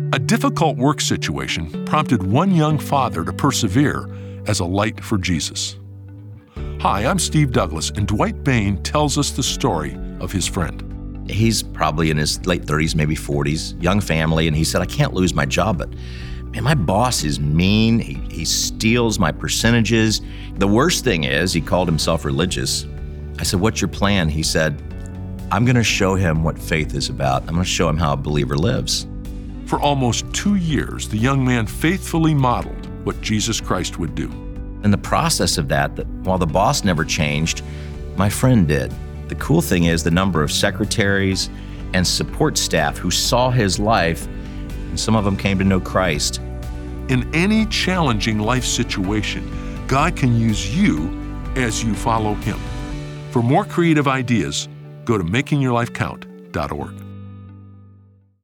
A difficult work situation prompted one young father to persevere as a light for Jesus. Hi, I'm Steve Douglas, and Dwight Bain tells us the story of his friend. He's probably in his late 30s, maybe 40s, young family, and he said, I can't lose my job, but man, my boss is mean. He steals my percentages. The worst thing is, he called himself religious. I said, what's your plan? He said, I'm going to show him what faith is about. I'm going to show him how a believer lives. For almost 2 years, the young man faithfully modeled what Jesus Christ would do. In the process of that, while the boss never changed, my friend did. The cool thing is the number of secretaries and support staff who saw his life, and some of them came to know Christ. In any challenging life situation, God can use you as you follow Him. For more creative ideas, go to makingyourlifecount.org.